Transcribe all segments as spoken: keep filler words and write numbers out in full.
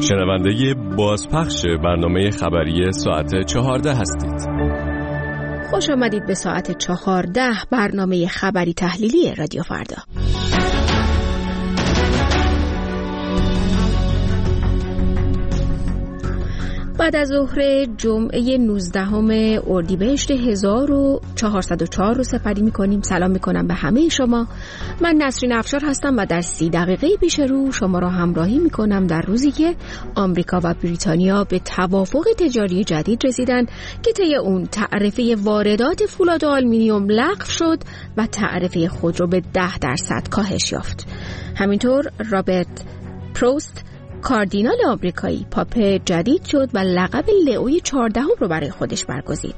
شنونده بازپخش برنامه خبری ساعت چهارده هستید. خوش آمدید به ساعت چهارده، برنامه خبری تحلیلی رادیو فردا. بعد از ظهر جمعه نوزدهم اردیبهشت هزار و چهارصد و چهار رو سپری می‌کنیم. سلام می‌کنم به همه شما. من نسرین افشار هستم و در سی دقیقه پیش رو شما را همراهی می‌کنم در روزی که آمریکا و بریتانیا به توافق تجاری جدید رسیدن که طی اون تعرفه واردات فولاد و آلومینیوم لغو شد و تعرفه خودرو به ده درصد کاهش یافت. همینطور رابرت پروست کاردینال آمریکایی پاپ جدید شد و لقب لئوی چهاردهم رو برای خودش برگزید.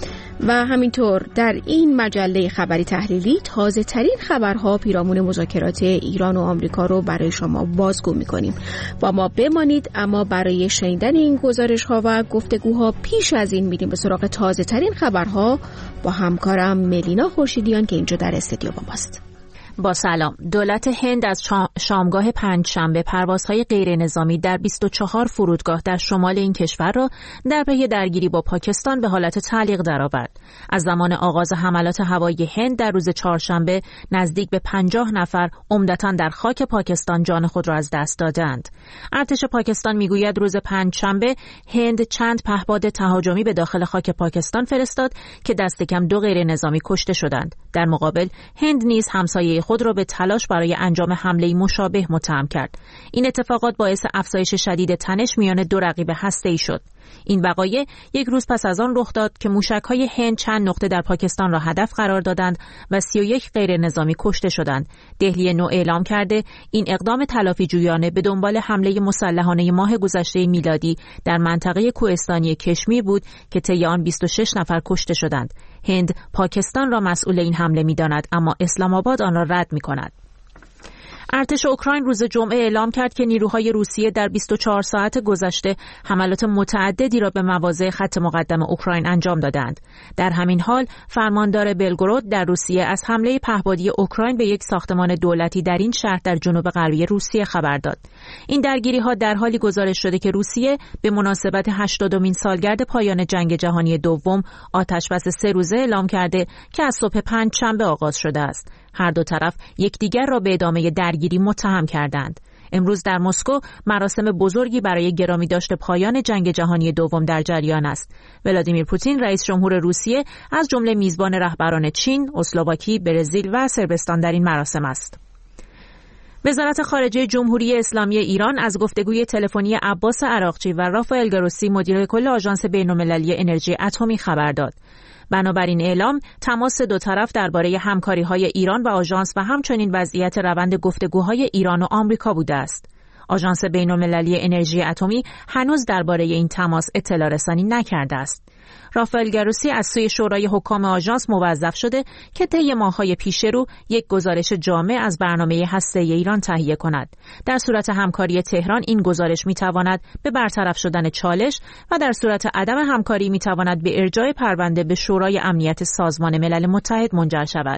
و همینطور در این مجله خبری تحلیلی تازه ترین خبرها پیرامون مذاکرات ایران و آمریکا رو برای شما بازگو می‌کنیم. با ما بمانید، اما برای شنیدن این گزارش‌ها و گفتگوها پیش از این میریم به سراغ تازه ترین خبرها با همکارم ملینا خورشیدیان که اینجا در استودیو با ماست. با سلام. دولت هند از شامگاه پنجشنبه پروازهای غیر نظامی در بیست و چهار فرودگاه در شمال این کشور را در پی درگیری با پاکستان به حالت تعلیق درآورد. از زمان آغاز حملات هوایی هند در روز چهارشنبه نزدیک به پنجاه نفر عمدتاً در خاک پاکستان جان خود را از دست دادند. ارتش پاکستان میگوید روز پنجشنبه هند چند پهپاد تهاجمی به داخل خاک پاکستان فرستاد که دست کم دو غیر نظامی کشته شدند. در مقابل هند نیز همسایه خود را به تلاش برای انجام حمله مشابه متهم کرد. این اتفاقات باعث افزایش شدید تنش میان دو رقیب هسته‌ای شد. این وقایع یک روز پس از آن رخ داد که موشک‌های هند چند نقطه در پاکستان را هدف قرار دادند و سی و یک غیر نظامی کشته شدند. دهلی نو اعلام کرده این اقدام تلافی جویانه به دنبال حمله مسلحانه ماه گذشته میلادی در منطقه کوهستانی کشمیر بود که طی آن بیست و شش نفر کشته شدند. هند پاکستان را مسئول این حمله می‌داند، اما اسلام آباد آن را رد می‌کند. ارتش اوکراین روز جمعه اعلام کرد که نیروهای روسیه در بیست و چهار ساعت گذشته حملات متعددی را به مواضع خط مقدم اوکراین انجام دادند. در همین حال فرماندار بلگراد در روسیه از حمله پهپادی اوکراین به یک ساختمان دولتی در این شهر در جنوب غربی روسیه خبر داد. این درگیری‌ها در حالی گزارش شده که روسیه به مناسبت هشتادمین سالگرد پایان جنگ جهانی دوم آتشبس سه روزه اعلام کرده که از صبح پنجشنبه آغاز شده است. هر دو طرف یکدیگر را به ادامه درگیری متهم کردند. امروز در مسکو مراسم بزرگی برای گرامی داشته پایان جنگ جهانی دوم در جریان است. ولادیمیر پوتین رئیس جمهور روسیه از جمله میزبان رهبران چین، اسلواکی، برزیل و صربستان در این مراسم است. وزارت خارجه جمهوری اسلامی ایران از گفتگوی تلفنی عباس عراقچی و رافائل گروسی مدیر کل آژانس بین‌المللی انرژی اتمی خبر داد. بنابراین اعلام تماس دو طرف درباره همکاری‌های ایران و آژانس و همچنین وضعیت روند گفتگوهای ایران و آمریکا بوده است. آژانس بین‌المللی انرژی اتمی هنوز درباره این تماس اطلاع رسانی نکرده است. رافائل گروسی از سوی شورای حکام آژانس موظف شده که طی ماه‌های پیش رو یک گزارش جامع از برنامه هسته‌ای ایران تهیه کند. در صورت همکاری تهران این گزارش می‌تواند به برطرف شدن چالش و در صورت عدم همکاری می‌تواند به ارجاع پرونده به شورای امنیت سازمان ملل متحد منجر شود.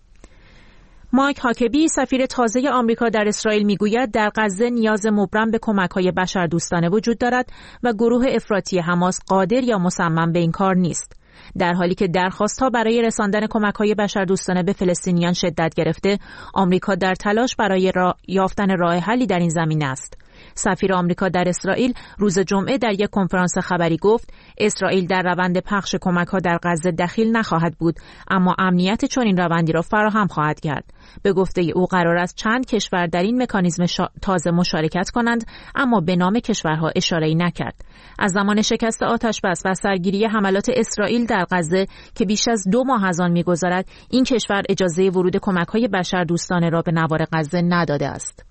مایک هاکبی سفیر تازه آمریکا در اسرائیل میگوید در غزه نیاز مبرم به کمک‌های بشردوستانه وجود دارد و گروه افراطی حماس قادر یا مصمم به این کار نیست. در حالی که درخواست‌ها برای رساندن کمک‌های بشردوستانه به فلسطینیان شدت گرفته، آمریکا در تلاش برای را... یافتن راه حلی در این زمینه است. سفیر آمریکا در اسرائیل روز جمعه در یک کنفرانس خبری گفت اسرائیل در روند پخش کمک‌ها در غزه دخیل نخواهد بود، اما امنیت چنین روندی را فراهم خواهد کرد. به گفته او قرار است چند کشور در این مکانیزم شا... تازه مشارکت کنند، اما به نام کشورها اشاره‌ای نکرد. از زمان شکست آتشبس و سرگیری حملات اسرائیل در غزه که بیش از دو ماه از آن می‌گذرد، این کشور اجازه ورود کمک‌های بشردوستانه را به نوار غزه نداده است.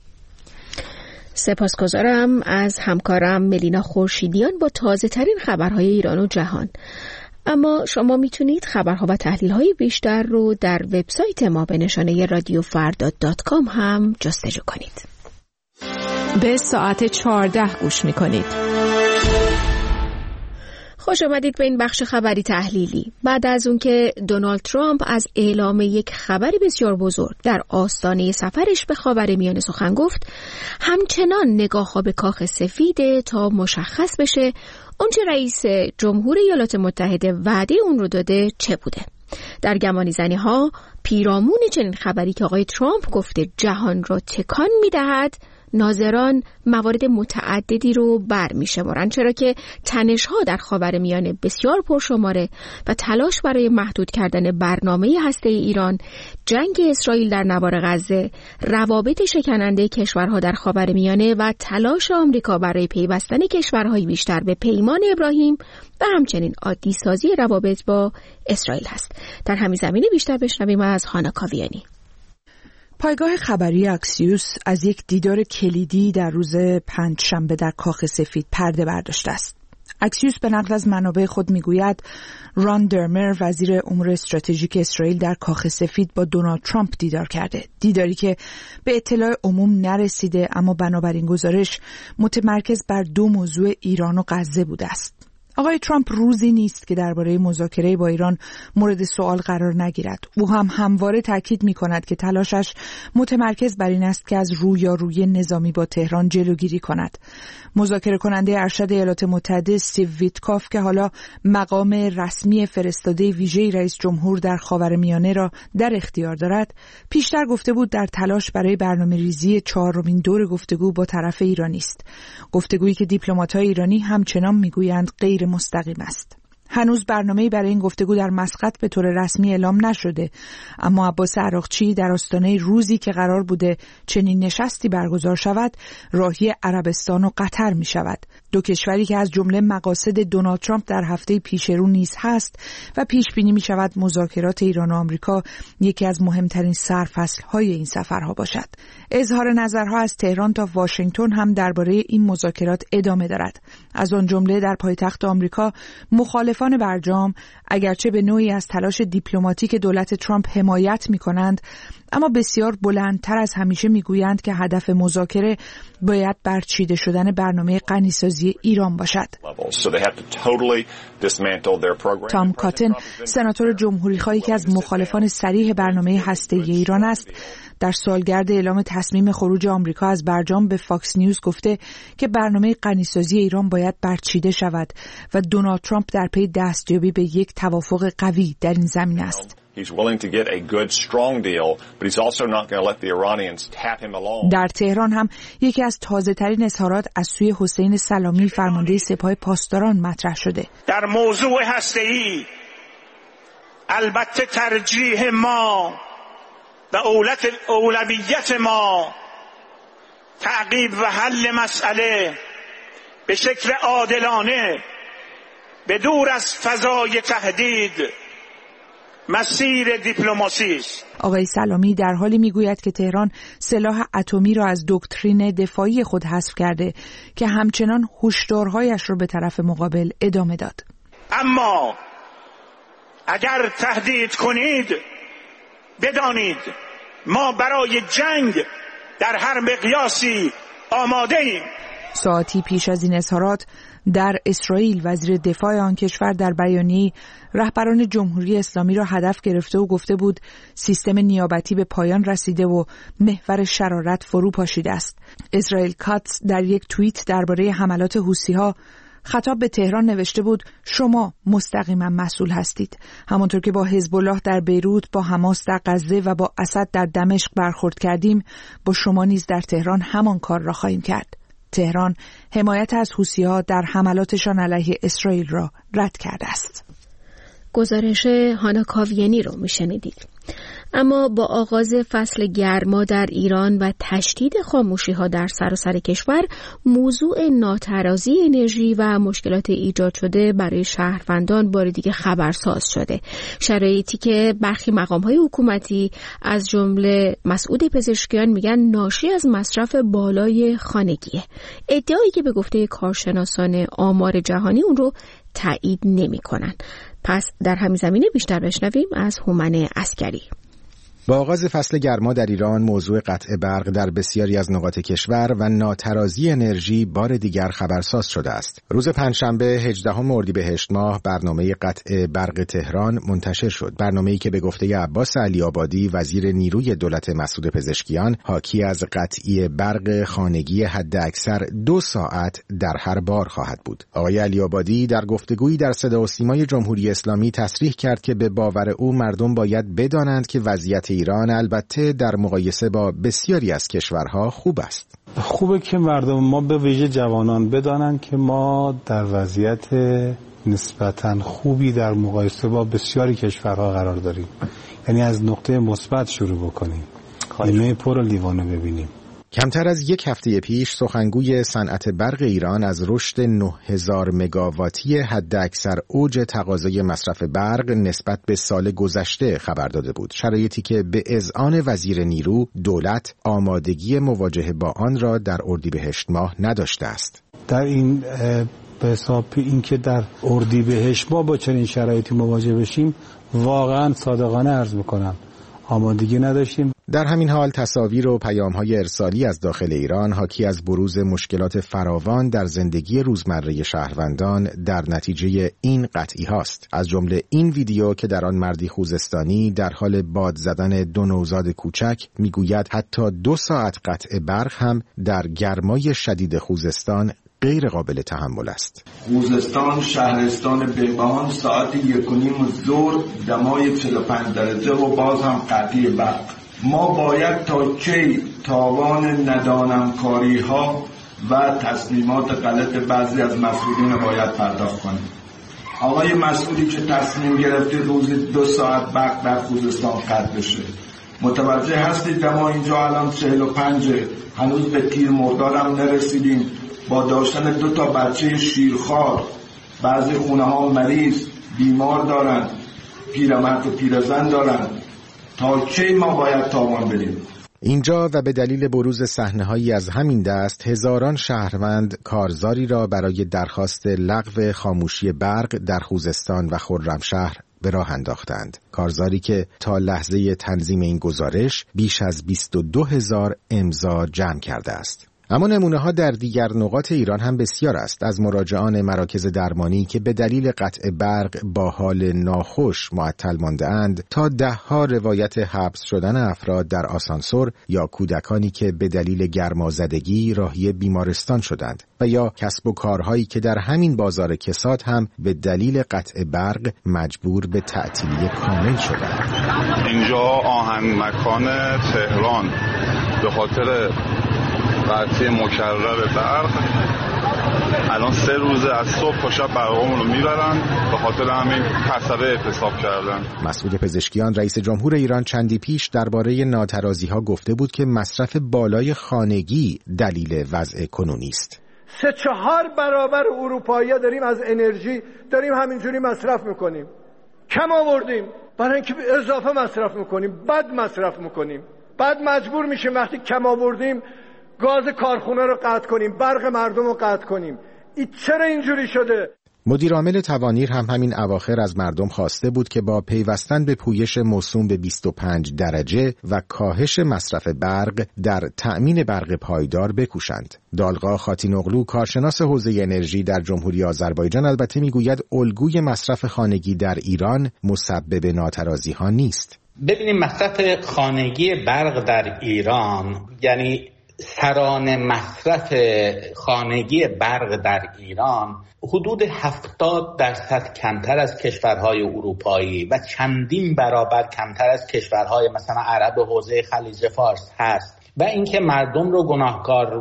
سپاسگزارم از همکارم ملینا خورشیدیان با تازه ترین خبرهای ایران و جهان. اما شما میتونید خبرها و تحلیل‌های بیشتر رو در وبسایت ما به نشانه رادیو فردا دات کام هم جستجو کنید. به ساعت چهارده گوش میکنید. خوش آمدید به این بخش خبری تحلیلی. بعد از اون که دونالد ترامپ از اعلام یک خبری بسیار بزرگ در آستانه سفرش به خاورمیانه سخن گفت، همچنان نگاه‌ها به کاخ سفیده تا مشخص بشه اونچه رئیس جمهور ایالات متحده وعده اون رو داده چه بوده. در گمانی زنی ها پیرامون چنین خبری که آقای ترامپ گفته جهان را تکان می‌دهد، ناظران موارد متعددی رو برمی‌شمارند، چرا که تنش‌ها در خاورمیانه بسیار پرشماره و تلاش برای محدود کردن برنامه هسته‌ای ایران، جنگ اسرائیل در نوار غزه، روابط شکننده کشورها در خاورمیانه و تلاش آمریکا برای پیوستن کشورهای بیشتر به پیمان ابراهیم و همچنین عادی‌سازی روابط با اسرائیل هست. در همین زمینه بیشتر بشنویم از هانا کاویانی. پایگاه خبری اکسیوس از یک دیدار کلیدی در روز پنجشنبه در کاخ سفید پرده برداشته است. اکسیوس به نقل از منابع خود میگوید ران درمر وزیر امور استراتژیک اسرائیل در کاخ سفید با دونالد ترامپ دیدار کرده. دیداری که به اطلاع عموم نرسیده، اما بنابراین گزارش متمرکز بر دو موضوع ایران و غزه بوده است. آقای ترامپ روزی نیست که درباره مذاکره با ایران مورد سوال قرار نگیرد. او هم همواره تاکید می‌کند که تلاشش متمرکز بر این است که از رویارویی نظامی با تهران جلوگیری کند. مذاکره کننده ارشد ایالات متحده استیو ویتکاف که حالا مقام رسمی فرستاده ویژه رئیس جمهور در خاورمیانه را در اختیار دارد، پیشتر گفته بود در تلاش برای برنامه‌ریزی چهارمین دور گفتگو با طرف ایرانی است. گفتگویی که دیپلمات‌های ایرانی همچنان می‌گویند غیر مستقیم است. هنوز برنامه‌ای برای این گفتگو در مسقط به طور رسمی اعلام نشده، اما عباس عراقچی در آستانه روزی که قرار بوده چنین نشستی برگزار شود، راهی عربستان و قطر می شود. دو کشوری که از جمله مقاصد دونالد ترامپ در هفته پیش رو نیز هست و پیش بینی می شود مذاکرات ایران و آمریکا یکی از مهمترین سرفصل‌های این سفرها باشد. اظهار نظرها از تهران تا واشنگتن هم درباره این مذاکرات ادامه دارد. از آن جمله در پایتخت آمریکا مخالفان برجام اگرچه به نوعی از تلاش دیپلماتیک دولت ترامپ حمایت می‌کنند، اما بسیار بلندتر از همیشه میگویند که هدف مذاکره باید برچیده شدن برنامه غنیسازی ایران باشد. تام کاتن، سناتور جمهوری‌خواهی که از مخالفان صریح برنامه هسته‌ای ایران است، در سالگرد اعلام تصمیم خروج آمریکا از برجام به فاکس نیوز گفته که برنامه غنیسازی ایران باید برچیده شود و دونالد ترامپ در پی دستیابی به یک توافق قوی در این زمینه است. در تهران هم یکی از تازه‌ترین اظهارات از سوی حسین سلامی، فرمانده سپاه پاسداران، مطرح شده. در موضوع هسته‌ای البته ترجیح ما و اولت اولویت ما تعقیب و حل مسئله به شکل عادلانه به دور از فضای تهدید مسیر دیپلماسی است. آقای سلامی در حالی میگوید که تهران سلاح اتمی را از دکترین دفاعی خود حذف کرده که همچنان هشدارهایش را به طرف مقابل ادامه داد. اما اگر تهدید کنید بدانید ما برای جنگ در هر مقیاسی آماده ایم. ساعتی پیش از این اظهارات در اسرائیل وزیر دفاع آن کشور در بیانیه‌ای رهبران جمهوری اسلامی را هدف گرفته و گفته بود سیستم نیابتی به پایان رسیده و محور شرارت فرو پاشیده است. اسرائیل کاتس در یک توییت درباره حملات حوثی‌ها خطاب به تهران نوشته بود شما مستقیما مسئول هستید. همانطور که با حزب الله در بیروت، با حماس در غزه و با اسد در دمشق برخورد کردیم، با شما نیز در تهران همان کار را خواهیم کرد. تهران حمایت از حوثی‌ها در حملاتشان علیه اسرائیل را رد کرده است. گزارش هانا کاویانی رو میشنیدید. اما با آغاز فصل گرما در ایران و تشدید خاموشی‌ها در سراسر کشور، موضوع ناترازی انرژی و مشکلات ایجاد شده برای شهروندان بار دیگه خبرساز شده. شرایطی که برخی مقام‌های حکومتی از جمله مسئول پزشکیان میگن ناشی از مصرف بالای خانگیه. ادعایی که به گفته کارشناسان آمار جهانی اون رو تایید نمی‌کنن. پس در همین زمینه بیشتر بشنویم از هومن عسکری. با آغاز فصل گرما در ایران موضوع قطع برق در بسیاری از نقاط کشور و ناترازی انرژی بار دیگر خبرساز شده است. روز پنجشنبه هجدهم اردیبهشت ماه برنامه قطع برق تهران منتشر شد. برنامه‌ای که به گفته عباس علی‌آبادی وزیر نیروی دولت مسعود پزشکیان حاکی از قطعی برق خانگی حداکثر دو ساعت در هر بار خواهد بود. آقای علی‌آبادی در گفتگویی در صدا و سیمای جمهوری اسلامی تصریح کرد که به باور او مردم باید بدانند که وضعیت ایران البته در مقایسه با بسیاری از کشورها خوب است. خوبه که مردم ما به ویژه جوانان بدانند که ما در وضعیت نسبتاً خوبی در مقایسه با بسیاری کشورها قرار داریم. یعنی از نقطه مثبت شروع بکنیم. نیمه پر لیوانو ببینیم. کمتر از یک هفته پیش سخنگوی صنعت برق ایران از رشد نه هزار مگاواتی حداکثر اوج تقاضای مصرف برق نسبت به سال گذشته خبر داده بود، شرایطی که به اذعان وزیر نیرو دولت آمادگی مواجهه با آن را در اردیبهشت ماه نداشته است. در این به حساب این که در اردیبهشت ماه با چنین شرایطی مواجه بشیم واقعا صادقانه عرض میکنم آمادگی نداشتیم. در همین حال تصاویر و پیام‌های ارسالی از داخل ایران حاکی از بروز مشکلات فراوان در زندگی روزمره شهروندان در نتیجه این قطعی هاست. از جمله این ویدیو که در آن مردی خوزستانی در حال باد زدن دو نوزاد کوچک میگوید حتی دو ساعت قطع برق هم در گرمای شدید خوزستان غیر قابل تحمل است. خوزستان شهرستان بهبهان ساعت یک و نیم ظهر دمای چهل و پنج درجه و باز هم قطعی برق. ما باید تا کی تاوان ندانمکاری ها و تصمیمات غلط بعضی از مسئولین باید پرداخت کنیم؟ آقای مسئولی که تصمیم گرفته روزی دو ساعت برق در خوزستان قطع بشه، متوجه هستید دما اینجا الان چهل و پنج، هنوز به تیر مرداد هم نرسیدیم. با داشتن دو تا بچه شیرخوار بعضی خونه ها مریض بیمار دارن، پیرمرد و پیرزن دارن، تا کی ما باید تاوان بدیم؟ اینجا و به دلیل بروز صحنه‌هایی از همین دست هزاران شهروند کارزاری را برای درخواست لغو خاموشی برق در خوزستان و خرمشهر به راه انداختند. کارزاری که تا لحظه تنظیم این گزارش بیش از بیست و دو هزار امضا جمع کرده است. اما نمونه ها در دیگر نقاط ایران هم بسیار است، از مراجعان مراکز درمانی که به دلیل قطع برق با حال ناخوش معطل مانده اند تا ده ها روایت حبس شدن افراد در آسانسور یا کودکانی که به دلیل گرمازدگی راهی بیمارستان شدند و یا کسب و کارهایی که در همین بازار کساد هم به دلیل قطع برق مجبور به تعطیلی کامل شدند. اینجا آهن مکان تهران به خاطر قطعی مکرر برق الان سه روزه از صبح تا شب برقمون رو میبرن، به خاطر همین پسره اعتصاب کردن. مسعود پزشکیان رئیس جمهور ایران چندی پیش درباره ناترازی ها گفته بود که مصرف بالای خانگی دلیل وضع کنونی است. سه چهار برابر اروپایی‌ها داریم از انرژی داریم همینجوری مصرف میکنیم. کم آوردیم برای اینکه اضافه مصرف میکنیم، بد مصرف میکنیم. بعد مجبور میشیم وقتی کم آوردیم گاز کارخونه رو قطع کنیم، برق مردم رو قطع کنیم. این چرا اینجوری شده؟ مدیر عامل توانیر هم همین اواخر از مردم خواسته بود که با پیوستن به پویش موسوم به بیست و پنج درجه و کاهش مصرف برق در تأمین برق پایدار بکوشند. دالغا خاتینوغلو کارشناس حوزه انرژی در جمهوری آذربایجان البته میگوید الگوی مصرف خانگی در ایران مسبب ناترازی ها نیست. ببینیم مصرف خانگی برق در ایران، یعنی سرانه مصرف خانگی برق در ایران حدود هفتاد درصد کمتر از کشورهای اروپایی و چندین برابر کمتر از کشورهای مثلا عرب حوزه خلیج فارس هست و اینکه مردم رو گناهکار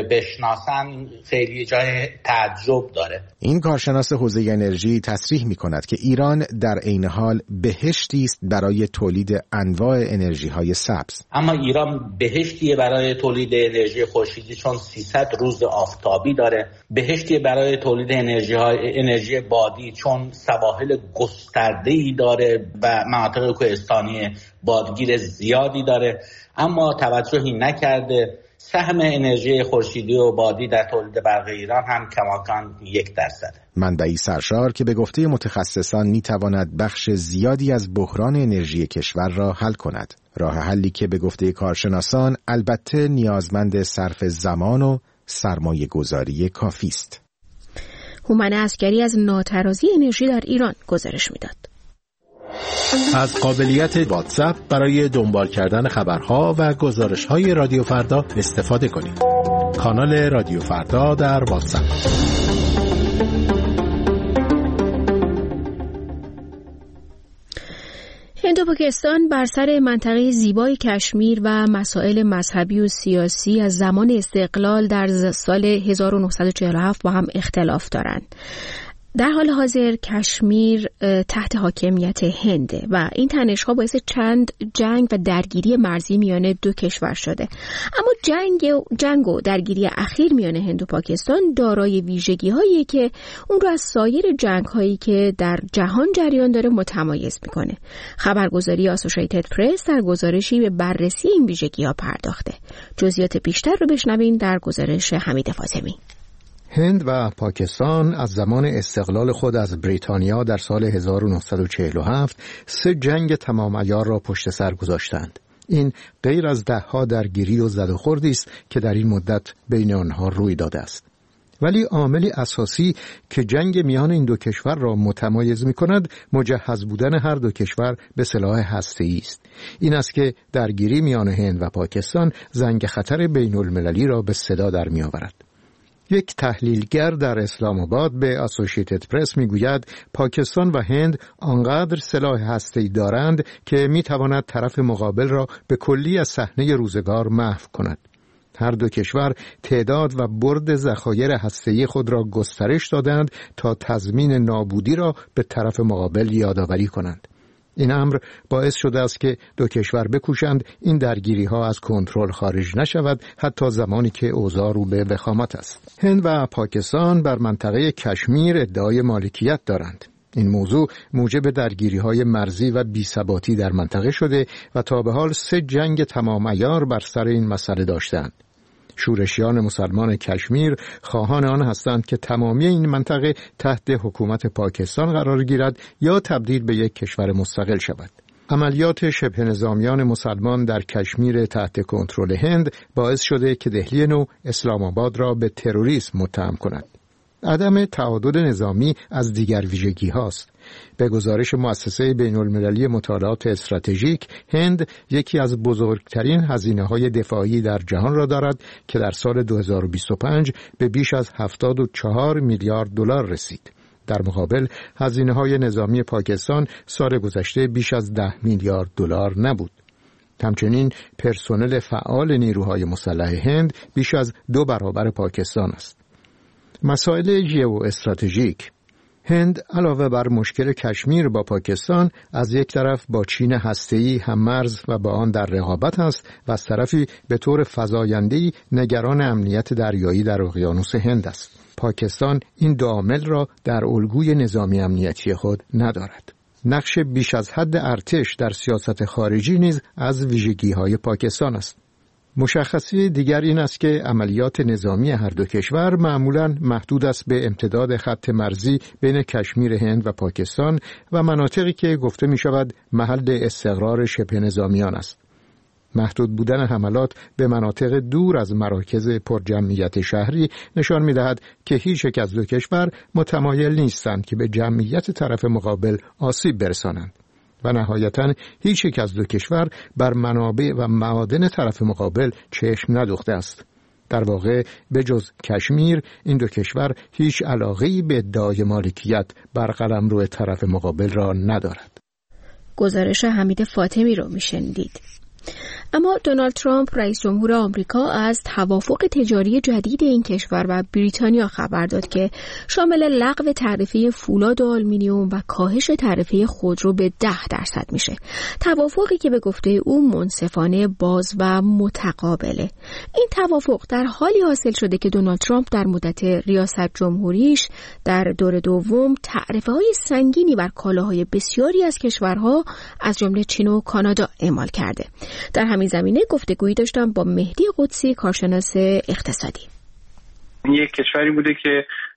بشناسن خیلی جای تعجب داره. این کارشناس حوزه انرژی تصریح می کند که ایران در عین حال بهشتی است برای تولید انواع انرژی های سبز. اما ایران بهشتیه برای تولید انرژی خورشیدی چون سیصد روز آفتابی داره، بهشتیه برای تولید انرژی های انرژی بادی چون سواحل گسترده‌ای داره و مناطق کوهستانی بادگیر زیادی داره، اما توجهی نکرده سهم انرژی خورشیدی و بادی در تولید برق ایران هم کماکان یک درصده. منبعی سرشار که به گفته متخصصان میتواند بخش زیادی از بحران انرژی کشور را حل کند. راه حلی که به گفته کارشناسان البته نیازمند صرف زمان و سرمایه گذاری کافی است. هومن عسکری از ناترازی انرژی در ایران گزارش میداد. از قابلیت واتساپ برای دنبال کردن خبرها و گزارش‌های رادیو فردا استفاده کنید. کانال رادیو فردا در واتساپ. هند و پاکستان بر سر منطقه زیبای کشمیر و مسائل مذهبی و سیاسی از زمان استقلال در سال هزار و نهصد و چهل و هفت با هم اختلاف دارند. در حال حاضر کشمیر تحت حاکمیت هنده و این تنش‌ها باعث چند جنگ و درگیری مرزی میان دو کشور شده. اما جنگ جنگ و درگیری اخیر میان هند و پاکستان دارای ویژگی‌هایی که اون رو از سایر جنگ‌هایی که در جهان جریان داره متمایز میکنه. خبرگزاری آسوشیتد پرس در گزارشی به بررسی این ویژگی‌ها پرداخته. جزئیات بیشتر رو بشنوین در گزارش حمید فاطمی. هند و پاکستان از زمان استقلال خود از بریتانیا در سال هزار و نهصد و چهل و هفت سه جنگ تمام عیار را پشت سر گذاشتند. این غیر از دهها درگیری و زد و خوردی است که در این مدت بین آنها روی داده است. ولی عاملی اساسی که جنگ میان این دو کشور را متمایز می‌کند مجهز بودن هر دو کشور به سلاح هسته‌ای است. این است که درگیری میان هند و پاکستان زنگ خطر بین‌المللی را به صدا در می‌آورد. یک تحلیلگر در اسلام آباد به آسوشیتد پرس میگوید پاکستان و هند آنقدر سلاح هسته‌ای دارند که میتواند طرف مقابل را به کلی از صحنه روزگار محو کند. هر دو کشور تعداد و برد ذخایر هسته‌ای خود را گسترش دادند تا تضمین نابودی را به طرف مقابل یادآوری کنند. این امر باعث شده است که دو کشور بکوشند این درگیری ها از کنترل خارج نشود حتی زمانی که اوضاع رو به وخامت است. هند و پاکستان بر منطقه کشمیر ادعای مالکیت دارند. این موضوع موجب درگیری های مرزی و بی‌ثباتی در منطقه شده و تا به حال سه جنگ تمام عیار بر سر این مسئله داشتند. شورشیان مسلمان کشمیر خواهان آن هستند که تمامی این منطقه تحت حکومت پاکستان قرار گیرد یا تبدیل به یک کشور مستقل شود. عملیات شبه نظامیان مسلمان در کشمیر تحت کنترل هند باعث شده که دهلی نو اسلام آباد را به تروریسم متهم کند. عدم تعادل نظامی از دیگر ویژگی هاست. به گزارش مؤسسه بین المللی مطالعات استراتژیک، هند یکی از بزرگترین هزینه‌های دفاعی در جهان را دارد که در سال دو هزار و بیست و پنج به بیش از هفتاد و چهار میلیارد دلار رسید. در مقابل هزینه‌های نظامی پاکستان سال گذشته بیش از ده میلیارد دلار نبود. همچنین پرسنل فعال نیروهای مسلح هند بیش از دو برابر پاکستان است. مسائل ژئو استراتژیک. هند علاوه بر مشکل کشمیر با پاکستان از یک طرف با چین هسته‌ای هم مرز و با آن در رقابت است و از طرفی به طور فزاینده‌ای نگران امنیت دریایی در اقیانوس هند است. پاکستان این دو عامل را در الگوی نظامی امنیتی خود ندارد. نقش بیش از حد ارتش در سیاست خارجی نیز از ویژگی‌های پاکستان است. مشخصی دیگر این است که عملیات نظامی هر دو کشور معمولاً محدود است به امتداد خط مرزی بین کشمیر هند و پاکستان و مناطقی که گفته می شود محل استقرار شبه نظامیان است. محدود بودن حملات به مناطق دور از مراکز پرجمعیت شهری نشان می دهد که هیچ یک از دو کشور متمایل نیستند که به جمعیت طرف مقابل آسیب برسانند. و نهایتاً هیچ یک از دو کشور بر منابع و معادن طرف مقابل چشم ندوخته است. در واقع به جز کشمیر این دو کشور هیچ علاقه‌ای به ادعای مالکیت بر قلمرو طرف مقابل را ندارد. گزارش حمید فاطمی رو میشنیدید. اما دونالد ترامپ رئیس جمهور آمریکا از توافق تجاری جدید این کشور و بریتانیا خبر داد که شامل لغو تعرفه فولاد و آلومینیوم و کاهش تعرفه خودرو به ده درصد میشه. توافقی که به گفته او منصفانه، باز و متقابله. این توافق در حالی حاصل شده که دونالد ترامپ در مدت ریاست جمهوریش در دور دوم تعرفه‌های سنگینی بر کالاهای بسیاری از کشورها از جمله چین و کانادا اعمال کرده. در همین زمینه گفتگویی داشتم با مهدی قدسی، کارشناس اقتصادی. یک کشوری بوده که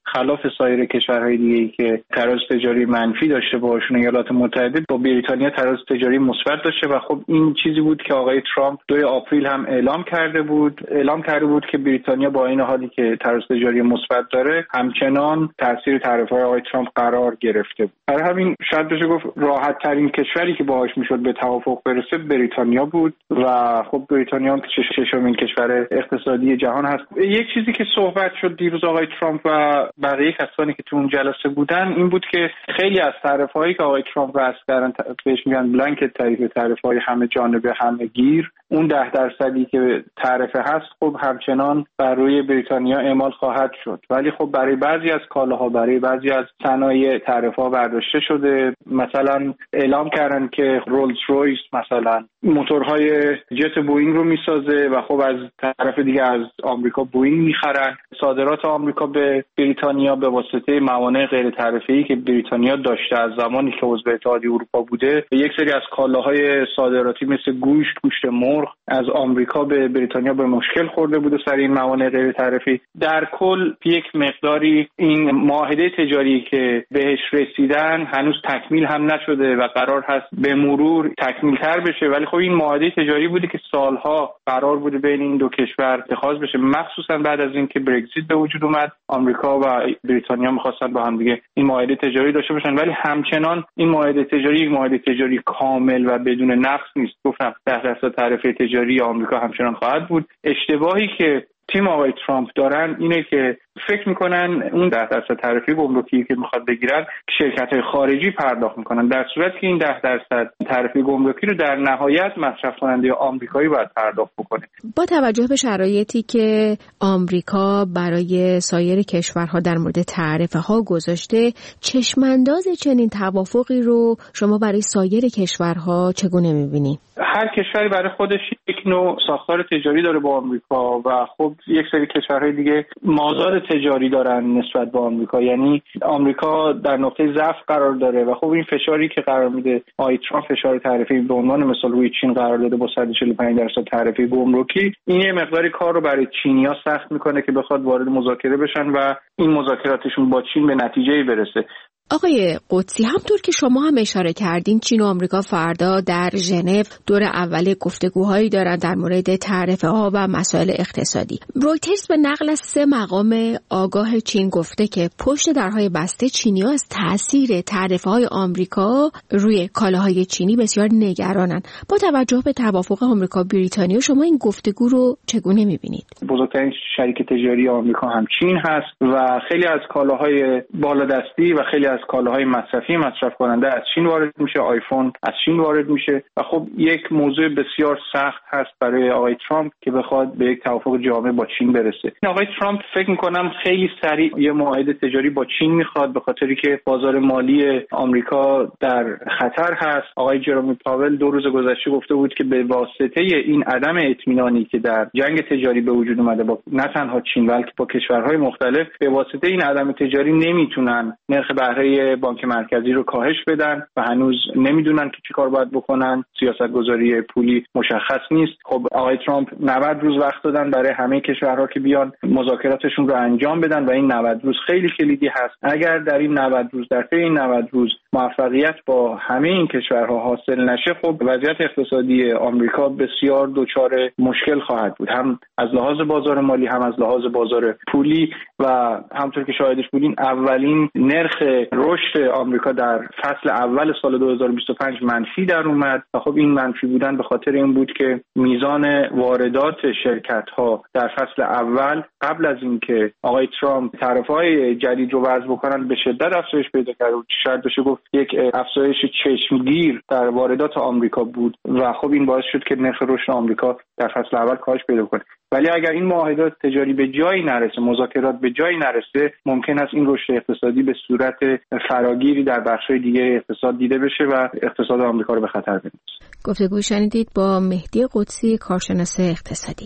خلاف سایر کشورهای دیگه‌ای که تراز تجاری منفی داشته باشون، ایالات متحده با بریتانیا تراز تجاری مثبت داشته و خب این چیزی بود که آقای ترامپ دوی آپریل هم اعلام کرده بود اعلام کرده بود که بریتانیا با این حالی که تراز تجاری مثبت داره همچنان تاثیر تعرفه‌های آقای ترامپ قرار گرفته بود. برای همین شاید بشه گفت راحت ترین کشوری که باهاش میشد به توافق برسه بریتانیا بود و خب بریتانیا هم ششمین کشور اقتصادی جهان هست. یک چیزی که صحبت شد دیروز آقای ترامپ و بقیه کسانی که تو اون جلسه بودن این بود که خیلی از تعرفه‌هایی که آقای ترامپ وضع کردن بهش میگن بلانکت تعرفه، تعرفه‌های همه جانبه همه گیر، اون ده درصدی که تعرفه هست خب همچنان بر روی بریتانیا اعمال خواهد شد، ولی خب برای بعضی از کالاها، برای بعضی از صنایع تعرفه‌ها برداشته شده. مثلا اعلام کردن که رولز رویس مثلا موتورهای جت بوئینگ رو میسازه و خب از طرف دیگه از آمریکا بوئینگ میخرن. صادرات آمریکا به بریتانیا به واسطه موانع غیر تعرفه‌ای که بریتانیا داشته از زمانی که عضو اتحادیه اروپا بوده، یک سری از کالاهای صادراتی مثل گوشت، گوشت مرغ از آمریکا به بریتانیا به مشکل خورده بوده سر این موانع غیر تعرفه‌ای. در کل یک مقداری این معاهده تجاری که بهش رسیدن هنوز تکمیل هم نشده و قرار هست به مرور تکمیل‌تر بشه، ولی خب این معاهده تجاری بوده که سالها قرار بوده بین این دو کشور اتخاذ بشه، مخصوصا بعد از اینکه برگزیت به وجود اومد. آمریکا و بریتانیا می‌خواستن با هم دیگه این معاهده تجاری داشته باشن، ولی همچنان این معاهده تجاری یک معاهده تجاری کامل و بدون نقص نیست. گفتم ده درصد تعرفه تجاری آمریکا همچنان خواهد بود. اشتباهی که تیم آقای ترامپ دارن اینه که فکر میکنن اون ده درصد تعرفه گمرکی که میخواد بگیرن شرکت‌های خارجی پرداخت میکنن، در صورتی که این ده درصد تعرفه گمرکی رو در نهایت مصرف کننده آمریکایی باید پرداخت بکنه. با توجه به شرایطی که آمریکا برای سایر کشورها در مورد تعرفه ها گذاشته، چشمانداز چنین توافقی رو شما برای سایر کشورها چگونه میبینید؟ هر کشوری برای خودش یک نوع ساختار تجاری داره با آمریکا و خب یک سری کشورهای دیگه مازاد تجاری دارن نسبت به آمریکا، یعنی آمریکا در نقطه ضعف قرار داره و خب این فشاری که قرار میده آقای ترامپ، فشار تعرفه‌ای به عنوان مثال روی چین قرار داده با صد و چهل و پنج درصد تعرفه گمرکی، این یه مقداری کار رو برای چینی‌ها سخت میکنه که بخواد وارد مذاکره بشن و این مذاکراتشون با چین به نتیجه‌ای برسه. آقای قدسی، همطور که شما هم اشاره کردین، چین و آمریکا فردا در ژنو دور اول گفتگوهایی دارن در مورد تعرفه ها و مسائل اقتصادی. رویترز به نقل از سه مقام آگاه چین گفته که پشت درهای بسته چینی‌ها از تاثیر تعرفه های آمریکا روی کالاهای چینی بسیار نگرانن. با توجه به توافق آمریکا بریتانیا، شما این گفتگو رو چگونه می‌بینید؟ بزرگترین شریک تجاری آمریکا هم چین هست و خیلی از کالاهای بالادستی و خیلی از کالاهای مصرفی مصرف کننده از چین وارد میشه، آیفون از چین وارد میشه و خب یک موضوع بسیار سخت هست برای آقای ترامپ که بخواد به یک توافق جامع با چین برسه. آقای ترامپ فکر میکنم خیلی سریع یه معاهده تجاری با چین میخواد، به خاطری که بازار مالی آمریکا در خطر هست. آقای جرومی پاول دو روز گذشته گفته بود که به واسطه این عدم اطمینانی که در جنگ تجاری به وجود اومده با نه تنها چین بلکه با کشورهای مختلف، به واسطه این عدم تجاری نمیتونن نرخ بهره بانک مرکزی رو کاهش بدن و هنوز نمیدونن که چی کار باید بکنن. سیاستگذاری پولی مشخص نیست. خب آقای ترامپ نود روز وقت دادن برای همه کشورها که بیان مذاکراتشون رو انجام بدن و این نود روز خیلی کلیدی هست. اگر در این نود روز در طی این نود روز موفقیت با همه این کشورها حاصل نشه، خب وضعیت اقتصادی آمریکا بسیار دچار مشکل خواهد بود، هم از لحاظ بازار مالی هم از لحاظ بازار پولی و همونطور که شاهدش بودین اولین نرخ رشد آمریکا در فصل اول سال دو هزار و بیست و پنج منفی در اومد و خب این منفی بودن به خاطر این بود که میزان واردات شرکت‌ها در فصل اول قبل از اینکه آقای ترامپ تعرفه‌های جدید رو وضع بکنن به شدت افزایش پیدا کرد و شاید بشه گفت یک افزایش چشمگیر در واردات آمریکا بود و خب این باعث شد که نرخ رشد آمریکا در فصل اول کاهش پیدا کنه. ولی اگر این معاهدات تجاری به جایی نرسه، مذاکرات به جایی نرسه، ممکن است این رشد اقتصادی به صورت فراگیری در بخش‌های دیگه اقتصاد دیده بشه و اقتصاد آمریکا رو به خطر بندازه. گفتگو شنیدید با مهدی قدسی، کارشناس اقتصادی.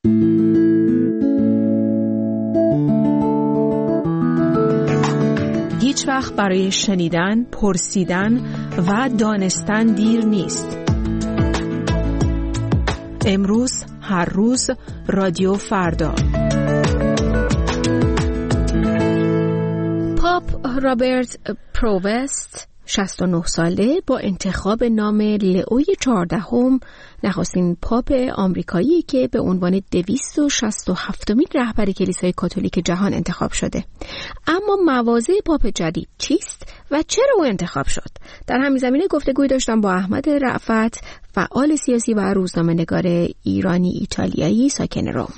هیچ وقت برای شنیدن، پرسیدن و دانستن دیر نیست. امروز، هر روز، رادیو فردا. رابرت پرووست شصت و نه ساله با انتخاب نام لئوی چهاردهم نخستین پاپ آمریکایی که به عنوان دویست و شصت و هفتمین رهبر کلیسای کاتولیک جهان انتخاب شده. اما مواضع پاپ جدید چیست و چرا او انتخاب شد؟ در همین زمینه گفتگوی داشتم با احمد رأفت، فعال سیاسی و روزنامه‌نگار ایرانی ایتالیایی ساکن روم.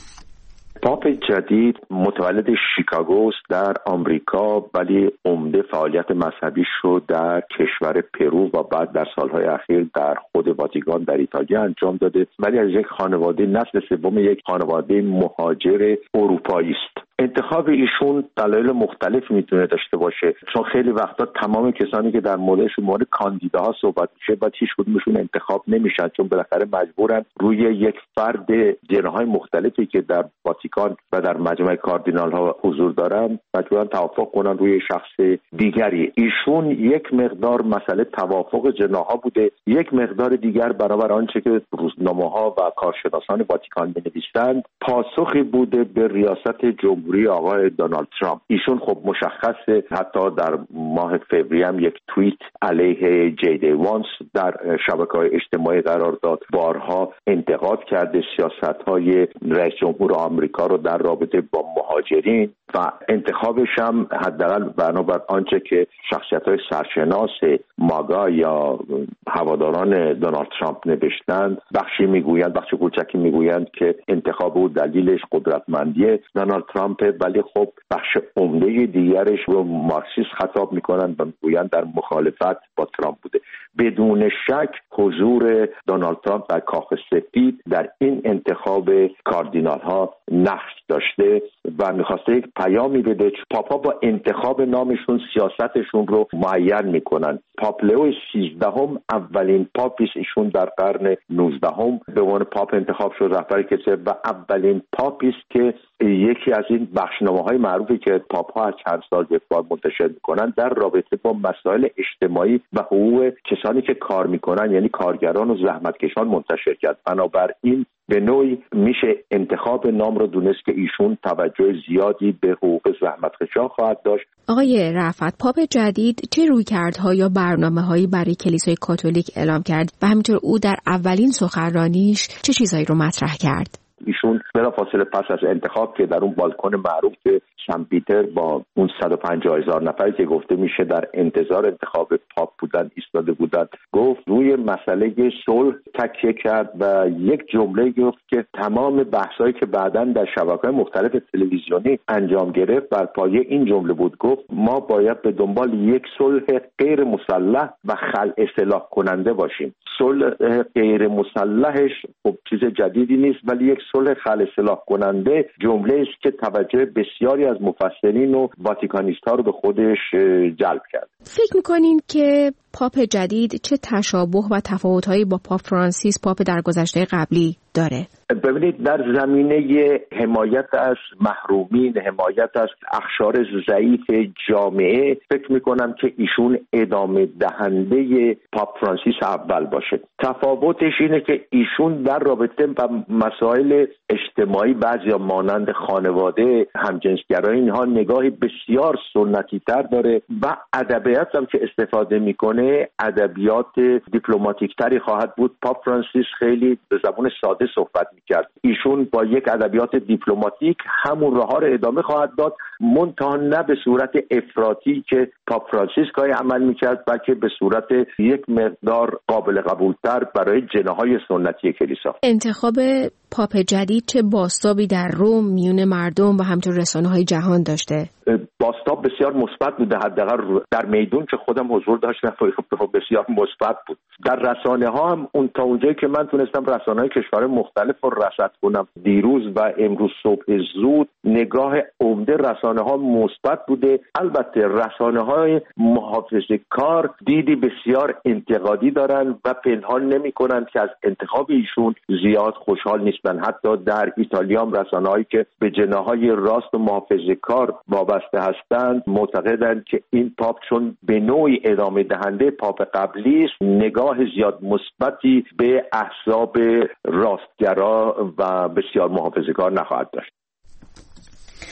پاپ جدید متولد شیکاگو در آمریکا، ولی عمده فعالیت مذهبیش رو در کشور پرو و بعد در سالهای اخیر در خود واتیکان در ایتالیا انجام داده، ولی از یک خانواده نسل سوم یک خانواده مهاجر اروپایی است. انتخاب ایشون دلایل مختلف میتونه داشته باشه، چون خیلی وقتا تمام کسانی که در موردشون مورد کاندیداها صحبت میشه بعد هیچ کدومشون انتخاب نمیشن، چون بالاخره مجبورن روی یک فرد جناهای مختلفی که در واتیکان و در مجمع کاردینال ها حضور دارن مجبورن توافق کنن روی شخص دیگری. ایشون یک مقدار مسئله توافق جناها بوده، یک مقدار دیگر برابر آنچه که روزنامه‌ها و کارشناسان واتیکان می‌نویسند پاسخی بوده به ریاست جمهوری آقای دونالد ترامپ. ایشون خب مشخصه، حتی در ماه فوریه هم یک توییت علیه جی دی وانس در شبکه‌های اجتماعی قرار داد، بارها انتقاد کرده سیاست‌های رئیس جمهور آمریکا رو در رابطه با مهاجرین و انتخابش هم حداقل بنابر آنچه که شخصیت‌های سرشناس ماگا یا هواداران دونالد ترامپ نوشتند، بخشی میگویند، بخش کوچکی میگویند که انتخاب او دلیلش قدرتمندی دونالد ترامپ، ولی خب بخش عمده دیگرش رو مارکسیست خطاب میکنند و میگویند در مخالفت با ترامپ بوده. بدون شک حضور دونالد ترامپ در کاخ سفید در این انتخاب کاردینال ها نقش داشته و میخواسته یک پیامی بده. پاپا با انتخاب نامشون سیاستشون رو معین میکنن. پاپ لئو سیزدهم اولین پاپیست، ایشون در قرن نوزدهم به عنوان پاپ انتخاب شد، رهبر کلیسا، و اولین پاپیست که یکی از این بخشنامه‌های معروفی که پاپ‌ها از چند سال یک بار منتشر میکنن در رابطه با مسائل اجتماعی و حقوق کسانی که کار میکنن، یعنی کارگران و زحمتکشان، منتشر کرد. بنابراین به نوعی میشه انتخاب نام رو دونست که ایشون توجه زیادی به حقوق زحمتکشان خواهد داشت. آقای رأفت، پاپ جدید چه رویکردها یا برنامه‌هایی برای کلیسای کاتولیک اعلام کرد و همینطور او در اولین سخنرانیش چه چیزایی رو مطرح کرد؟ ایشون بلافاصله پس از انتخاب که در اون بالکن معروف سن پیتر با اون صد و پنجاه هزار نفری که گفته میشه در انتظار انتخاب پاپ بودن ایستاده بودند، گفت روی مسئله صلح تکیه کرد و یک جمله گفت که تمام بحثایی که بعداً در شبکه‌های مختلف تلویزیونی انجام گرفت بر پایه این جمله بود. گفت ما باید به دنبال یک صلح غیر مسلح و خلع سلاح کننده باشیم. صلح غیر مسلحش خب چیز جدیدی نیست، ولی یک صلح خلع سلاح کننده جمله است که توجه بسیاری از مفسرین و واتیکانیست‌ها رو به خودش جلب کرد. فکر می‌کنین که پاپ جدید چه تشابه و تفاوت‌هایی با پاپ فرانسیس پاپ در گذشته قبلی داره؟ ببینید، در زمینه حمایت از محرومین، حمایت از اقشار ضعیف جامعه، فکر میکنم که ایشون ادامه دهنده پاپ فرانسیس اول باشه. تفاوتش اینه که ایشون در رابطه با مسائل اجتماعی بعضیا مانند خانواده، همجنسگرایی، اینها نگاهی بسیار سنتی تر داره و ادبیات هم که استفاده میکنه ادبیات دیپلماتیک تری خواهد بود. پاپ فرانسیس خیلی به زبان ساده صحبت میکرد، ایشون با یک ادبیات دیپلماتیک همون راه ها رو ادامه خواهد داد، منتها نه به صورت افراطی که پاپ فرانسیس گاهی عمل میکرد، بلکه به صورت یک مقدار قابل قبولتر برای جناهای سنتی کلیسا. انتخاب پاپ جدید چه بازتابی در روم میون مردم و همچنین رسانه‌های جهان داشته؟ بازتاب بسیار مثبت بوده، حداقل در میدون که خودم حضور داشتم بسیار مثبت بود. در رسانه ها هم اون تا اونجایی که من تونستم رسانه‌های کشورهای مختلف رو رصد کنم دیروز و امروز صبح زود، نگاه عمده رسانه ها مثبت بوده. البته رسانه های محافظه کار دیدی بسیار انتقادی دارن و پنهان نمی کنن که از انتخاب ایشون زیاد خوشحال نیستن. حتی در ایتالیا هم رسانه هایی که به جناهای راست و محافظه کار وابسته هستند معتقدند که این پاپ چون به نوعی ادامه دهنده پاپ قبلی است، نگاه زیاد مثبتی به احزاب راستگرا و بسیار محافظه‌کار نخواهد داشت.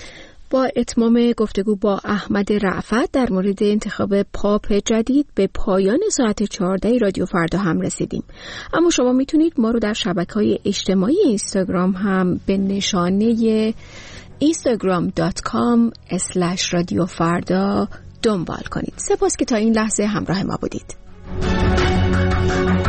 با اتمام گفتگو با احمد رأفت در مورد انتخاب پاپ جدید به پایان ساعت چهارده رادیو فردا هم رسیدیم. اما شما میتونید ما رو در شبکه‌های اجتماعی اینستاگرام هم به نشانه اینستاگرام دات کام اسلش رادیو فردا دنبال کنید. سپاس که تا این لحظه همراه ما بودید.